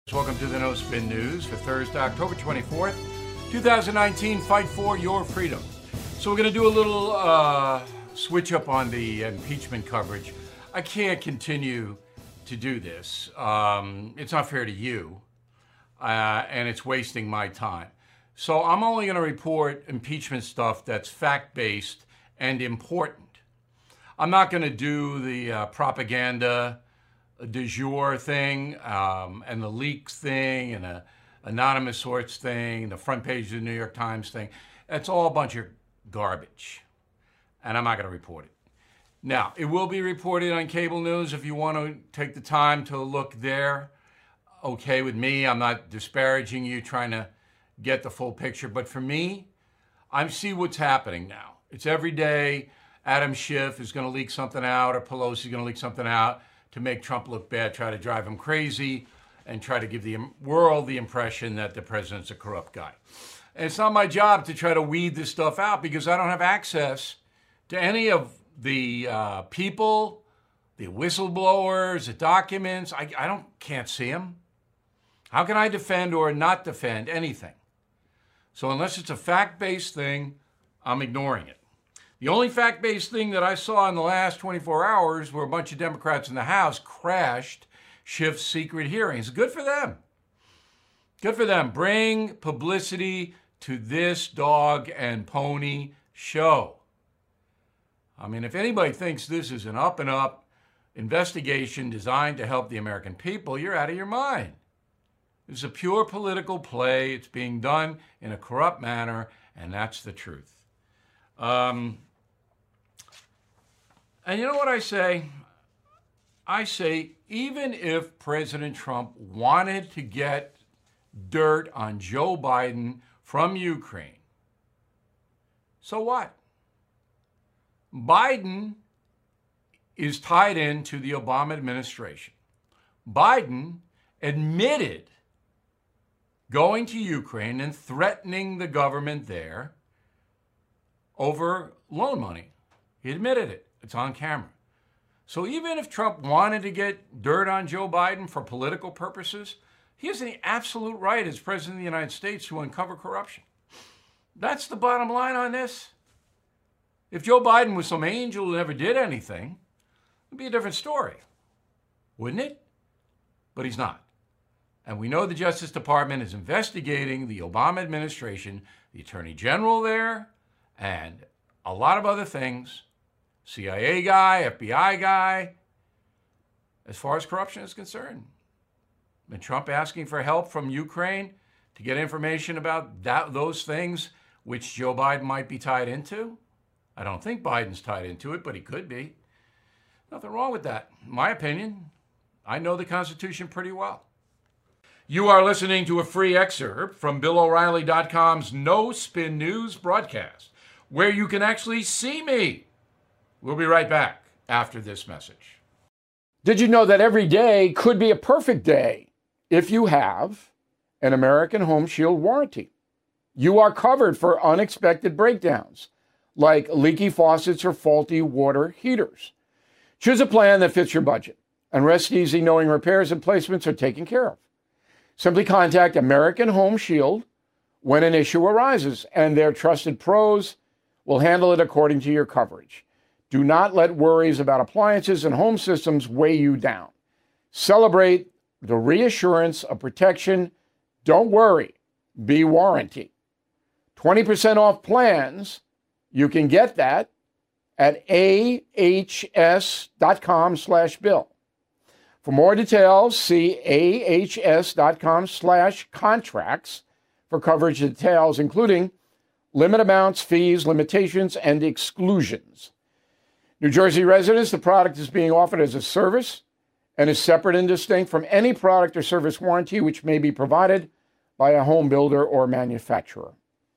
Welcome to the No Spin News for Thursday, October 24th, 2019. Fight for your freedom. So we're going to do a little switch up on the impeachment coverage. I can't continue to do this. It's not fair to you, and it's wasting my time. So I'm only going to report impeachment stuff that's fact-based and important. I'm not going to do the propaganda du jour thing, and the leaks thing, and the anonymous source thing, the front page of the New York Times thing. It's all a bunch of garbage, and I'm not going to report it. Now, it will be reported on cable news if you want to take the time to look there. Okay with me. I'm not disparaging you, trying to get the full picture. But for me, I see what's happening now. It's every day. Adam Schiff is going to leak something out, or Pelosi is going to leak something out to make Trump look bad, try to drive him crazy, and try to give the world the impression that the president's a corrupt guy. And it's not my job to try to weed this stuff out because I don't have access to any of the people, the whistleblowers, the documents. I can't see them. How can I defend or not defend anything? So unless it's a fact-based thing, I'm ignoring it. The only fact-based thing that I saw in the last 24 hours were a bunch of Democrats in the House crashed Schiff's secret hearings. Good for them. Good for them. Bring publicity to this dog and pony show. I mean, if anybody thinks this is an up-and-up investigation designed to help the American people, you're out of your mind. It's a pure political play. It's being done in a corrupt manner, and that's the truth. And you know what I say? I say, even if President Trump wanted to get dirt on Joe Biden from Ukraine, so what? Biden is tied into the Obama administration. Biden admitted going to Ukraine and threatening the government there over loan money. He admitted it. It's on camera. So even if Trump wanted to get dirt on Joe Biden for political purposes, he has the absolute right as President of the United States to uncover corruption. That's the bottom line on this. If Joe Biden was some angel who never did anything, it'd be a different story, wouldn't it? But he's not. And we know the Justice Department is investigating the Obama administration, the Attorney General there, and a lot of other things. CIA guy, FBI guy, as far as corruption is concerned. And Trump asking for help from Ukraine to get information about those things which Joe Biden might be tied into. I don't think Biden's tied into it, but he could be. Nothing wrong with that. In my opinion, I know the Constitution pretty well. You are listening to a free excerpt from BillO'Reilly.com's No Spin News broadcast, where you can actually see me. We'll be right back after this message. Did you know that every day could be a perfect day if you have an American Home Shield warranty? You are covered for unexpected breakdowns, like leaky faucets or faulty water heaters. Choose a plan that fits your budget and rest easy knowing repairs and placements are taken care of. Simply contact American Home Shield when an issue arises, and their trusted pros will handle it according to your coverage. Do not let worries about appliances and home systems weigh you down. Celebrate the reassurance of protection. Don't worry, be warranty. 20% off plans. You can get that at ahs.com/bill. For more details, see ahs.com/contracts for coverage details, including limit amounts, fees, limitations, and exclusions. New Jersey residents, the product is being offered as a service and is separate and distinct from any product or service warranty which may be provided by a home builder or manufacturer.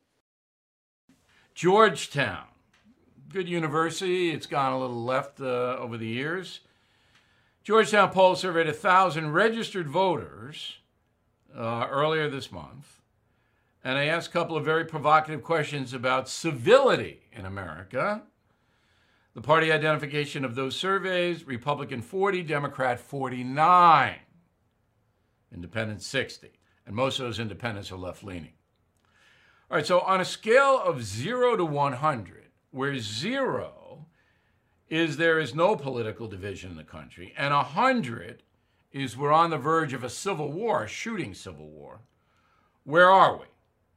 Georgetown, good university. It's gone a little left over the years. Georgetown poll surveyed 1,000 registered voters earlier this month, and they asked a couple of very provocative questions about civility in America. The party identification of those surveys, Republican 40, Democrat 49. Independents 60. And most of those independents are left-leaning. All right, so on a scale of 0 to 100, where 0 is there is no political division in the country, and 100 is we're on the verge of a civil war, a shooting civil war, where are we?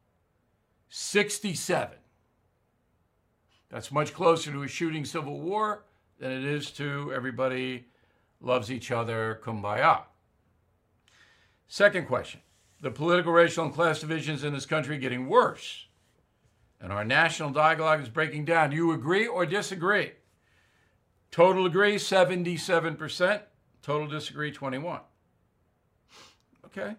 67. That's much closer to a shooting civil war than it is to everybody loves each other, kumbaya. Second question. The political, racial, and class divisions in this country are getting worse, and our national dialogue is breaking down. Do you agree or disagree? Total agree, 77%. Total disagree, 21%. Okay.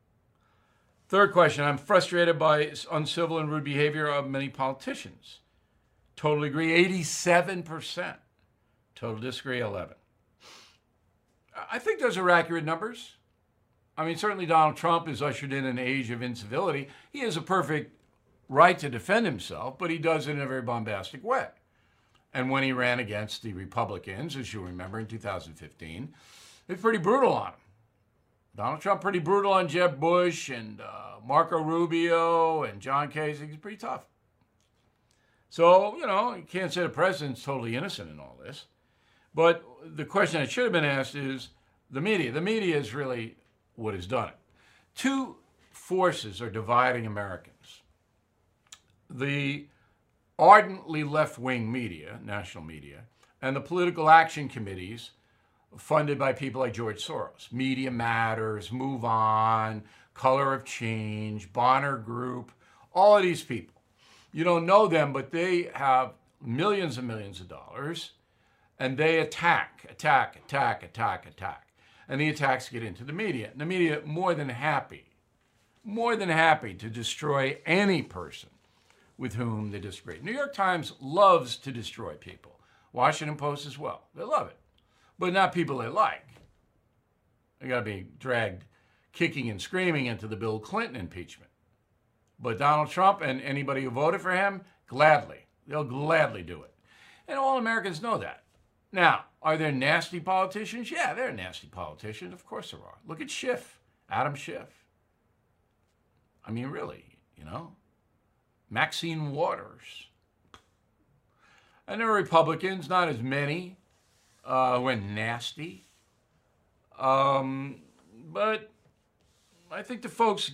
Third question. I'm frustrated by uncivil and rude behavior of many politicians. Total agree, 87%. Total disagree, 11%. I think those are accurate numbers. I mean, certainly Donald Trump has ushered in an age of incivility. He has a perfect right to defend himself, but he does it in a very bombastic way. And when he ran against the Republicans, as you remember, in 2015, they were pretty brutal on him. Donald Trump pretty brutal on Jeb Bush and Marco Rubio and John Kasich. He's pretty tough. So, you can't say the president's totally innocent in all this. But the question that should have been asked is the media. The media is really what has done it. Two forces are dividing Americans. The ardently left-wing media, national media, and the political action committees funded by people like George Soros. Media Matters, Move On, Color of Change, Bonner Group, all of these people. You don't know them, but they have millions and millions of dollars, and they attack. And the attacks get into the media. And the media more than happy to destroy any person with whom they disagree. New York Times loves to destroy people. Washington Post as well. They love it. But not people they like. They got to be dragged kicking and screaming into the Bill Clinton impeachment. But Donald Trump and anybody who voted for him, gladly. They'll gladly do it. And all Americans know that. Now, are there nasty politicians? Yeah, there are nasty politicians. Of course there are. Look at Schiff, Adam Schiff. I mean, really, Maxine Waters. And there are Republicans, not as many, who are nasty. But I think the folks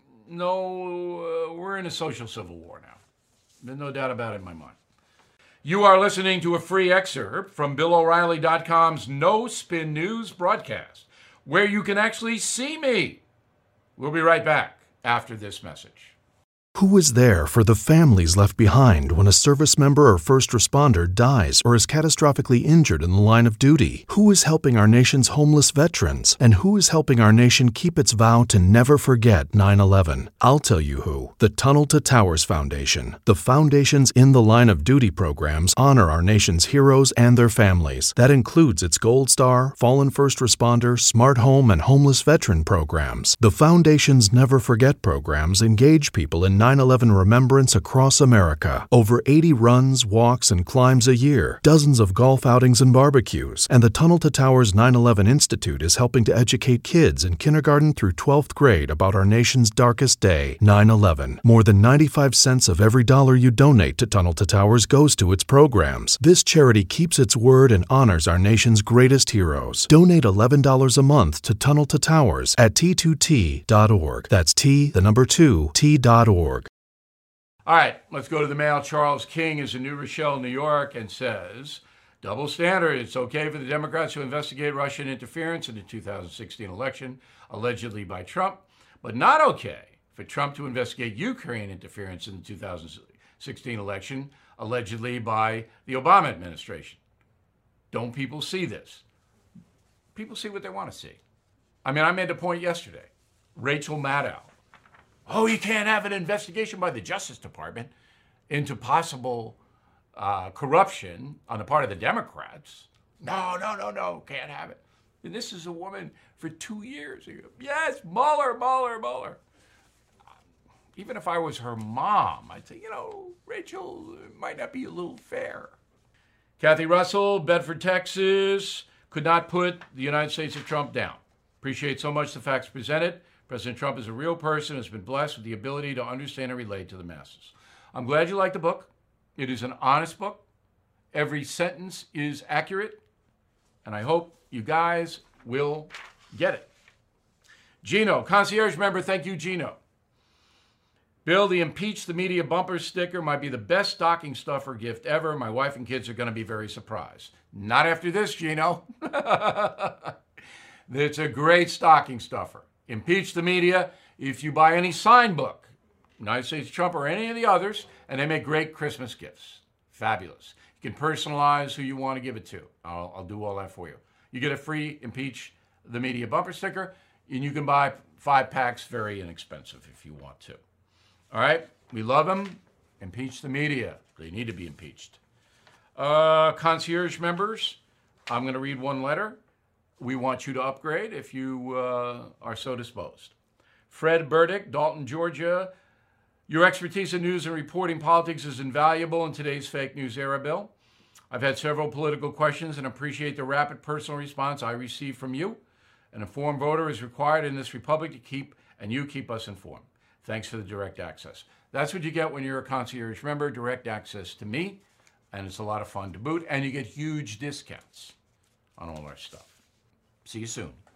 know we're in a social civil war now. There's no doubt about it in my mind. You are listening to a free excerpt from BillO'Reilly.com's No Spin News broadcast, where you can actually see me. We'll be right back after this message. Who is there for the families left behind when a service member or first responder dies or is catastrophically injured in the line of duty? Who is helping our nation's homeless veterans? And who is helping our nation keep its vow to never forget 9/11? I'll tell you who. The Tunnel to Towers Foundation. The foundation's In the Line of Duty programs honor our nation's heroes and their families. That includes its Gold Star, Fallen First Responder, Smart Home, and Homeless Veteran programs. The foundation's Never Forget programs engage people in 9/11 remembrance across America. Over 80 runs, walks, and climbs a year, dozens of golf outings and barbecues, and the Tunnel to Towers 9/11 Institute is helping to educate kids in kindergarten through 12th grade about our nation's darkest day, 9/11. More than 95 cents of every dollar you donate to Tunnel to Towers goes to its programs. This charity keeps its word and honors our nation's greatest heroes. Donate $11 a month to Tunnel to Towers at T2T.org. That's T2T.org. All right, let's go to the mail. Charles King is in New Rochelle, New York, and says, double standard. It's okay for the Democrats to investigate Russian interference in the 2016 election, allegedly by Trump, but not okay for Trump to investigate Ukraine interference in the 2016 election, allegedly by the Obama administration. Don't people see this? People see what they want to see. I mean, I made the point yesterday. Rachel Maddow. Oh, you can't have an investigation by the Justice Department into possible corruption on the part of the Democrats. No, can't have it. And this is a woman for 2 years. Yes, Mueller. Even if I was her mom, I'd say, Rachel, it might not be a little fair. Kathy Russell, Bedford, Texas, could not put the United States of Trump down. Appreciate so much the facts presented. President Trump is a real person who has been blessed with the ability to understand and relate to the masses. I'm glad you like the book. It is an honest book. Every sentence is accurate, and I hope you guys will get it. Gino, concierge member, thank you, Gino. Bill, the Impeach the Media bumper sticker might be the best stocking stuffer gift ever. My wife and kids are going to be very surprised. Not after this, Gino. It's a great stocking stuffer. Impeach the Media. If you buy any sign book, United States Trump or any of the others, and they make great Christmas gifts. Fabulous. You can personalize who you want to give it to. I'll do all that for you. You get a free Impeach the Media bumper sticker, and you can buy 5 packs very inexpensive if you want to. All right? We love them. Impeach the media. They need to be impeached. Concierge members, I'm going to read one letter. We want you to upgrade if you are so disposed. Fred Burdick, Dalton, Georgia. Your expertise in news and reporting politics is invaluable in today's fake news era, Bill. I've had several political questions and appreciate the rapid personal response I receive from you. An informed voter is required in this republic to keep us informed. Thanks for the direct access. That's what you get when you're a concierge member, direct access to me, and it's a lot of fun to boot, and you get huge discounts on all our stuff. See you soon.